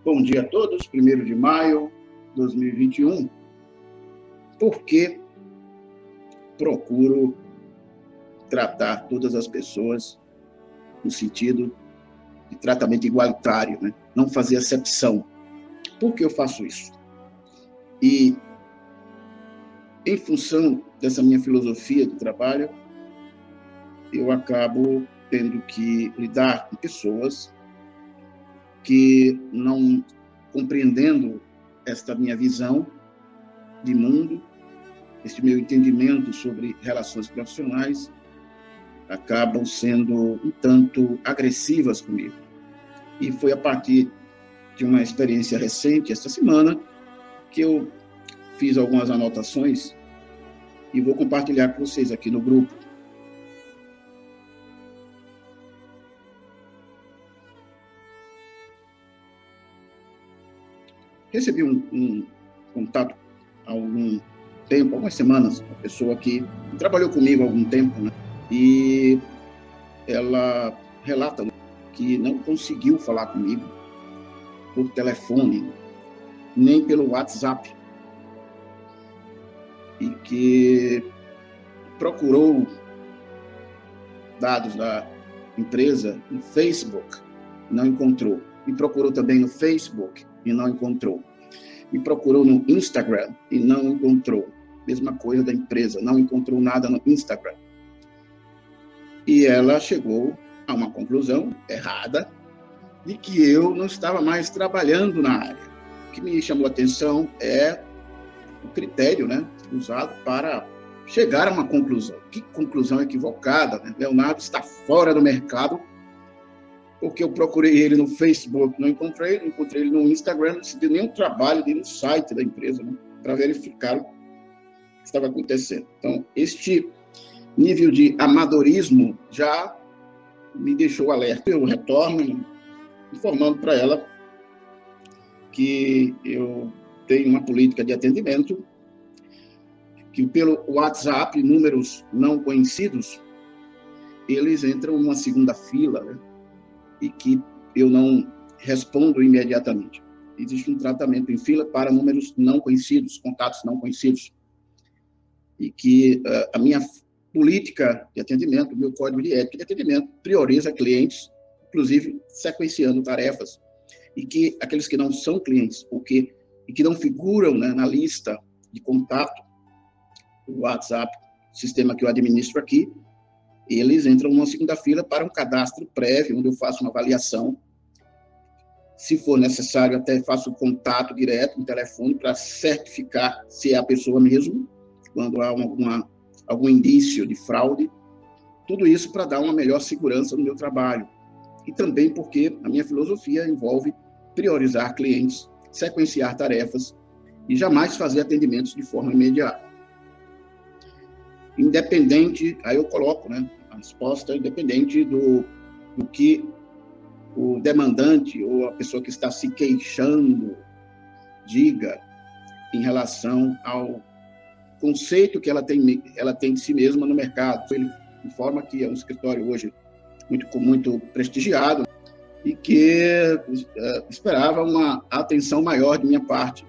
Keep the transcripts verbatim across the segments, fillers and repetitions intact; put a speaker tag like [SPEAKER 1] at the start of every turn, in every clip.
[SPEAKER 1] Bom dia a todos, primeiro de maio de dois mil e vinte e um. Por que procuro tratar todas as pessoas no sentido de tratamento igualitário, né? Não fazer acepção? Por que eu faço isso? E, em função dessa minha filosofia de trabalho, eu acabo tendo que lidar com pessoas que, não compreendendo esta minha visão de mundo, este meu entendimento sobre relações profissionais, acabam sendo um tanto agressivas comigo. E foi a partir de uma experiência recente, esta semana, que eu fiz algumas anotações e vou compartilhar com vocês aqui no grupo. Recebi um, um contato há algum tempo, algumas semanas, uma pessoa que trabalhou comigo há algum tempo, né? E ela relata que não conseguiu falar comigo por telefone, nem pelo WhatsApp, e que procurou dados da empresa no Facebook, não encontrou. E procurou também no Facebook e não encontrou. E procurou no Instagram e não encontrou. Mesma coisa da empresa, não encontrou nada no Instagram. E ela chegou a uma conclusão errada de que eu não estava mais trabalhando na área. O que me chamou a atenção é o critério, né, usado para chegar a uma conclusão. Que conclusão equivocada, né? Leonardo está fora do mercado porque eu procurei ele no Facebook, não encontrei, não encontrei ele no Instagram, não se deu nenhum trabalho dele no site da empresa, né, para verificar o que estava acontecendo. Então, este nível de amadorismo já me deixou alerta. Eu retorno informando para ela que eu tenho uma política de atendimento, que pelo WhatsApp, números não conhecidos, eles entram numa segunda fila, né? E que eu não respondo imediatamente. Existe um tratamento em fila para números não conhecidos, contatos não conhecidos. E que uh, a minha política de atendimento, o meu código de ética de atendimento, prioriza clientes, inclusive sequenciando tarefas, e que aqueles que não são clientes, ou que, e que não figuram, né, na lista de contato do WhatsApp, sistema que eu administro aqui, eles entram numa segunda fila para um cadastro prévio, onde eu faço uma avaliação. Se for necessário, até faço contato direto no telefone para certificar se é a pessoa mesmo, quando há uma, algum indício de fraude. Tudo isso para dar uma melhor segurança no meu trabalho. E também porque a minha filosofia envolve priorizar clientes, sequenciar tarefas e jamais fazer atendimentos de forma imediata. Independente, aí eu coloco, né, a resposta independente do, do que o demandante ou a pessoa que está se queixando diga em relação ao conceito que ela tem, ela tem de si mesma no mercado. Ele informa que é um escritório hoje muito, muito prestigiado e que uh, esperava uma atenção maior de minha parte.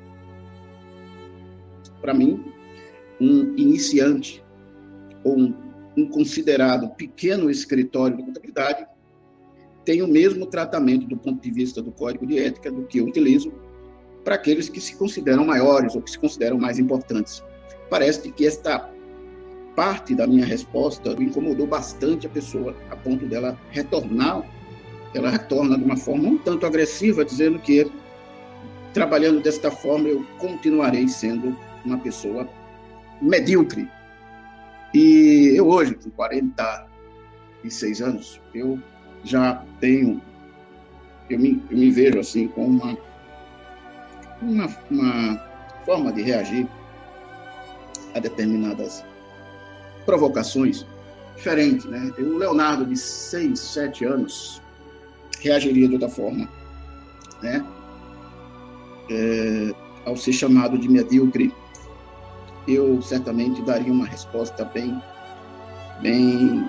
[SPEAKER 1] Para mim, um iniciante ou um, um considerado pequeno escritório de contabilidade tem o mesmo tratamento do ponto de vista do código de ética do que eu utilizo para aqueles que se consideram maiores ou que se consideram mais importantes. Parece que esta parte da minha resposta incomodou bastante a pessoa, a ponto dela retornar, ela retorna de uma forma um tanto agressiva, dizendo que, trabalhando desta forma, eu continuarei sendo uma pessoa medíocre. E eu hoje, com quarenta e seis anos, eu já tenho, eu me, eu me vejo assim com uma, uma, uma forma de reagir a determinadas provocações diferentes, né? O Leonardo, de seis, sete anos, reagiria de outra forma, né? É, ao ser chamado de medíocre, eu certamente daria uma resposta bem, bem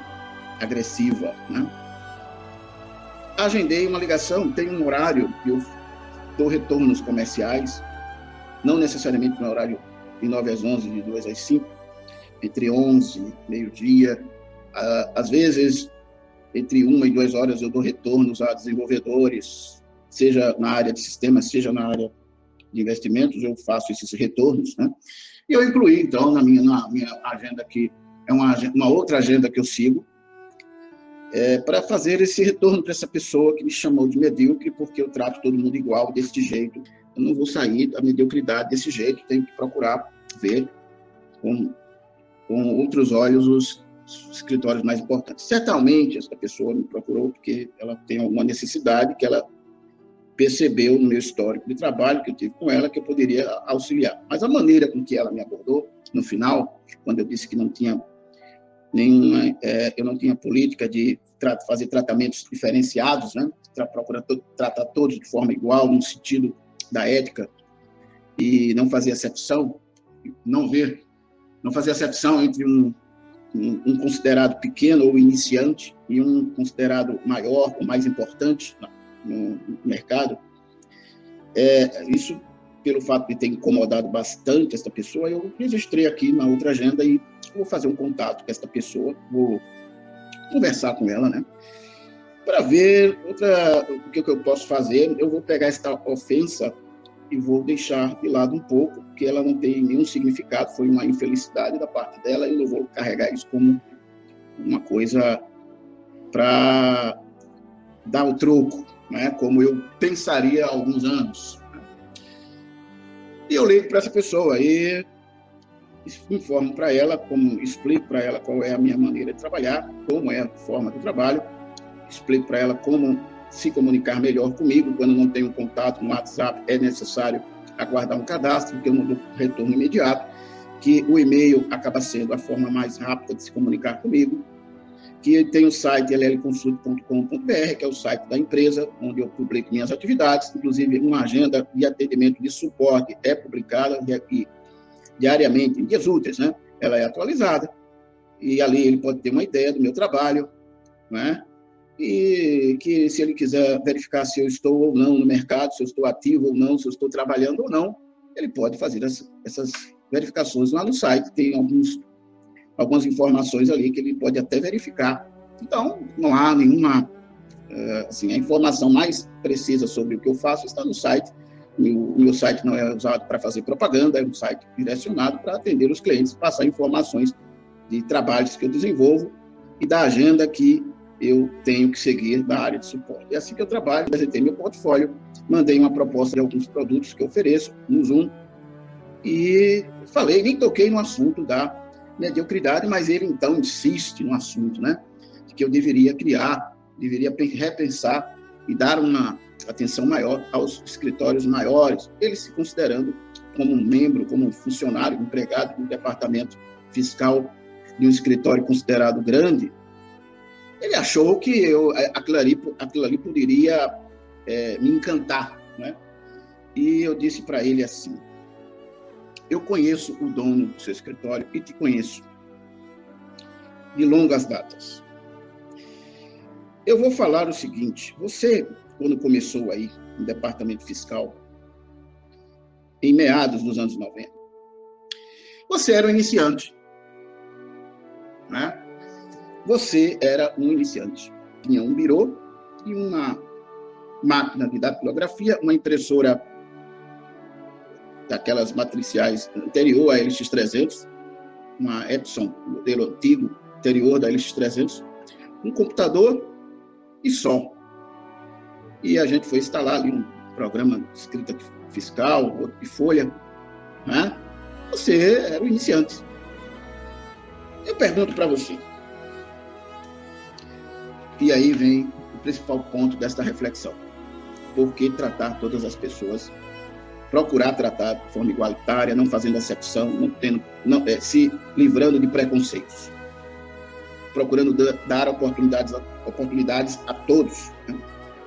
[SPEAKER 1] agressiva, né? Agendei uma ligação, tem um horário que eu dou retornos comerciais, não necessariamente no horário de nove às onze, de duas às cinco, entre onze, meio-dia. Às vezes, entre uma e duas horas, eu dou retornos a desenvolvedores, seja na área de sistemas, seja na área de investimentos, eu faço esses retornos, né? E eu incluí, então, na minha, na minha agenda aqui, é uma, uma outra agenda que eu sigo, é, para fazer esse retorno para essa pessoa que me chamou de medíocre, porque eu trato todo mundo igual, desse jeito. Eu não vou sair da mediocridade desse jeito, tenho que procurar ver com, com outros olhos os escritórios mais importantes. Certamente, essa pessoa me procurou porque ela tem alguma necessidade que ela percebeu no meu histórico de trabalho que eu tive com ela, que eu poderia auxiliar. Mas a maneira com que ela me abordou, no final, quando eu disse que não tinha nenhuma, é, eu não tinha política de tra fazer tratamentos diferenciados, né? Procurar to tratar todos de forma igual, no sentido da ética, e não fazer acepção, não ver, não fazer acepção entre um, um, um considerado pequeno ou iniciante e um considerado maior ou mais importante no mercado. É, isso, pelo fato de ter incomodado bastante essa pessoa, eu registrei aqui na outra agenda e vou fazer um contato com essa pessoa, vou conversar com ela, né, para ver outra, o que, que eu posso fazer. Eu vou pegar esta ofensa e vou deixar de lado um pouco, porque ela não tem nenhum significado, foi uma infelicidade da parte dela, e eu não vou carregar isso como uma coisa para dar o troco, né, como eu pensaria há alguns anos. E eu ligo para essa pessoa e informo para ela, como, explico para ela qual é a minha maneira de trabalhar, como é a forma de trabalho, explico para ela como se comunicar melhor comigo. Quando não tenho contato no WhatsApp, é necessário aguardar um cadastro, porque eu não dou retorno imediato, que o e-mail acaba sendo a forma mais rápida de se comunicar comigo, que tem o site l l consult ponto com ponto b r, que é o site da empresa, onde eu publico minhas atividades, inclusive uma agenda de atendimento de suporte é publicada e, diariamente, em dias úteis, né? Ela é atualizada, e ali ele pode ter uma ideia do meu trabalho, né? E que, se ele quiser verificar se eu estou ou não no mercado, se eu estou ativo ou não, se eu estou trabalhando ou não, ele pode fazer essa, essas verificações lá no site. Tem alguns, algumas informações ali que ele pode até verificar. Então, não há nenhuma... Assim, a informação mais precisa sobre o que eu faço está no site. O meu site não é usado para fazer propaganda, é um site direcionado para atender os clientes, passar informações de trabalhos que eu desenvolvo e da agenda que eu tenho que seguir da área de suporte. É assim que eu trabalho. Apresentei meu portfólio, mandei uma proposta de alguns produtos que eu ofereço no Zoom e falei, nem toquei no assunto da mediocridade, mas ele então insiste no assunto, né, de que eu deveria criar, deveria repensar e dar uma atenção maior aos escritórios maiores, ele se considerando como um membro, como um funcionário, um empregado do departamento fiscal de um escritório considerado grande. Ele achou que eu, aquilo, ali, aquilo ali poderia é, me encantar, né? E eu disse para ele assim, eu conheço o dono do seu escritório e te conheço de longas datas. Eu vou falar o seguinte, você, quando começou aí no departamento fiscal, em meados dos anos noventa, você era um iniciante, né? Você era um iniciante. Tinha um birô e uma máquina de datilografia, uma impressora daquelas matriciais anterior à L X trezentos, uma Epson, modelo antigo, anterior da L X trezentos, um computador e só. E a gente foi instalar ali um programa de escrita fiscal, outro de folha, né? Você era um iniciante. Eu pergunto para você, e aí vem o principal ponto desta reflexão. Por que tratar todas as pessoas, procurar tratar de forma igualitária, não fazendo acepção, não tendo, não, é, se livrando de preconceitos, procurando dar oportunidades, oportunidades a todos, né?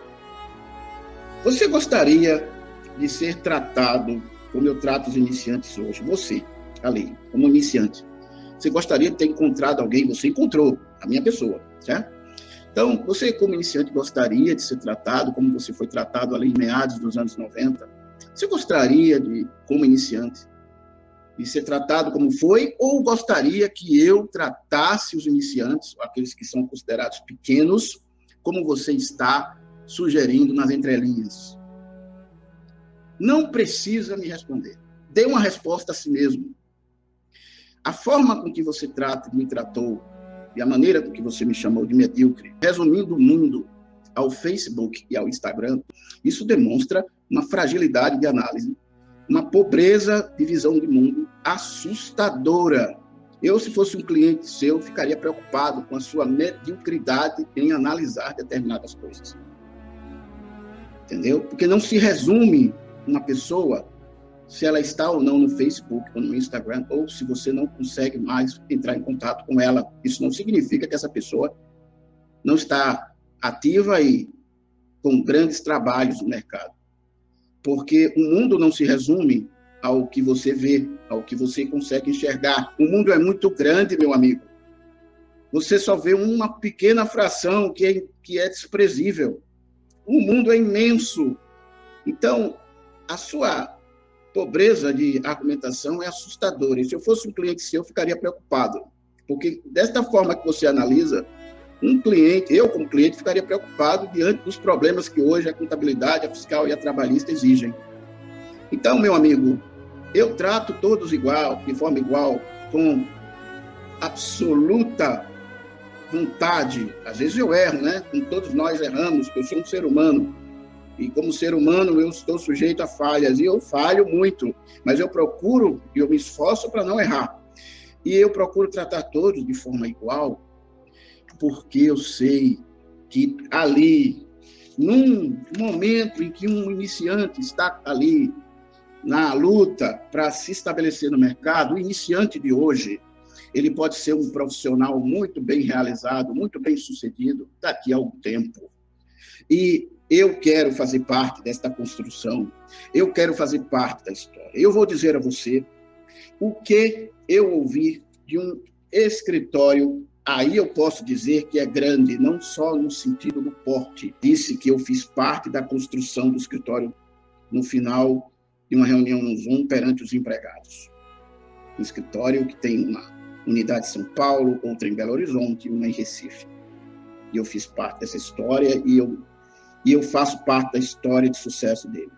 [SPEAKER 1] Você gostaria de ser tratado como eu trato os iniciantes hoje? Você, ali, como iniciante. Você gostaria de ter encontrado alguém? Você encontrou a minha pessoa, certo? Então, você como iniciante gostaria de ser tratado como você foi tratado ali em meados dos anos noventa? Você gostaria de, como iniciante, de ser tratado como foi, ou gostaria que eu tratasse os iniciantes, aqueles que são considerados pequenos, como você está sugerindo nas entrelinhas? Não precisa me responder. Dê uma resposta a si mesmo. A forma com que você trata, me tratou, e a maneira com que você me chamou de medíocre, resumindo o mundo ao Facebook e ao Instagram, isso demonstra uma fragilidade de análise, uma pobreza de visão de mundo assustadora. Eu, se fosse um cliente seu, ficaria preocupado com a sua mediocridade em analisar determinadas coisas. Entendeu? Porque não se resume uma pessoa se ela está ou não no Facebook ou no Instagram, ou se você não consegue mais entrar em contato com ela. Isso não significa que essa pessoa não está ativa e com grandes trabalhos no mercado. Porque o mundo não se resume ao que você vê, ao que você consegue enxergar. O mundo é muito grande, meu amigo. Você só vê uma pequena fração que é, que é desprezível. O mundo é imenso. Então, a sua pobreza de argumentação é assustadora. E se eu fosse um cliente seu, eu ficaria preocupado. Porque desta forma que você analisa, um cliente, eu como cliente, ficaria preocupado diante dos problemas que hoje a contabilidade, a fiscal e a trabalhista exigem. Então, meu amigo, eu trato todos igual, de forma igual, com absoluta vontade. Às vezes eu erro, né? Como todos nós erramos, porque eu sou um ser humano. E como ser humano, eu estou sujeito a falhas. E eu falho muito, mas eu procuro e eu me esforço para não errar. E eu procuro tratar todos de forma igual, porque eu sei que ali, num momento em que um iniciante está ali na luta para se estabelecer no mercado, o iniciante de hoje, ele pode ser um profissional muito bem realizado, muito bem sucedido daqui a algum tempo. E eu quero fazer parte desta construção, eu quero fazer parte da história. Eu vou dizer a você o que eu ouvi de um escritório. Aí eu posso dizer que é grande, não só no sentido do porte. Disse que eu fiz parte da construção do escritório no final de uma reunião no Zoom perante os empregados. Um escritório que tem uma unidade em São Paulo, outra em Belo Horizonte e uma em Recife. E eu fiz parte dessa história e eu, e eu faço parte da história de sucesso dele.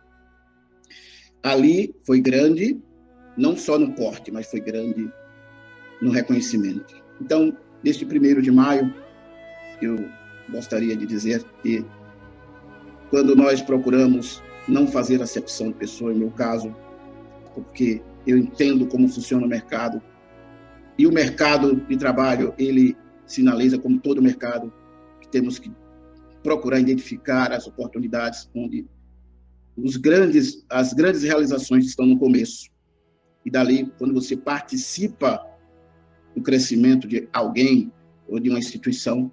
[SPEAKER 1] Ali foi grande, não só no porte, mas foi grande no reconhecimento. Então, neste primeiro de maio, eu gostaria de dizer que quando nós procuramos não fazer acepção de pessoa, em meu caso, porque eu entendo como funciona o mercado, e o mercado de trabalho, ele sinaliza, como todo mercado, que temos que procurar identificar as oportunidades onde os grandes, as grandes realizações estão no começo. E dali, quando você participa do crescimento de alguém ou de uma instituição,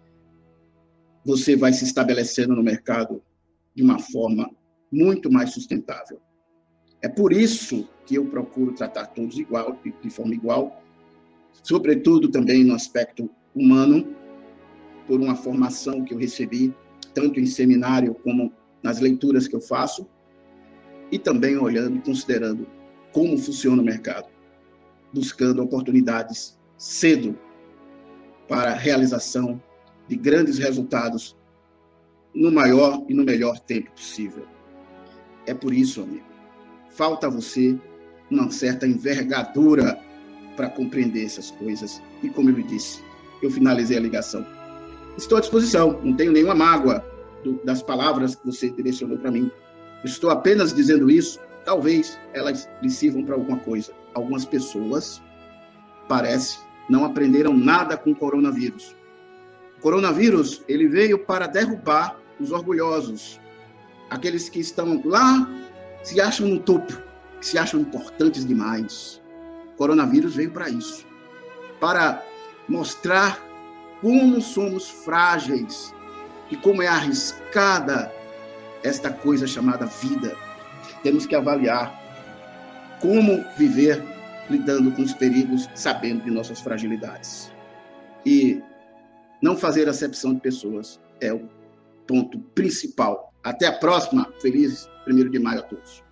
[SPEAKER 1] você vai se estabelecendo no mercado de uma forma muito mais sustentável. É por isso que eu procuro tratar todos igual, de forma igual, sobretudo também no aspecto humano, por uma formação que eu recebi, tanto em seminário como nas leituras que eu faço, e também olhando e considerando como funciona o mercado, buscando oportunidades cedo para a realização de grandes resultados no maior e no melhor tempo possível. É por isso, amigo, falta a você uma certa envergadura para compreender essas coisas. E como eu lhe disse, eu finalizei a ligação. Estou à disposição, não tenho nenhuma mágoa do, das palavras que você direcionou para mim. Estou apenas dizendo isso, talvez elas lhe sirvam para alguma coisa. Algumas pessoas, parece, não aprenderam nada com o coronavírus. O coronavírus, ele veio para derrubar os orgulhosos, aqueles que estão lá, se acham no topo, que se acham importantes demais. O coronavírus veio para isso, para mostrar como somos frágeis e como é arriscada esta coisa chamada vida. Temos que avaliar como viver lidando com os perigos, sabendo de nossas fragilidades. E não não fazer acepção de pessoas é o ponto principal. Até a próxima. Feliz primeiro de maio a todos.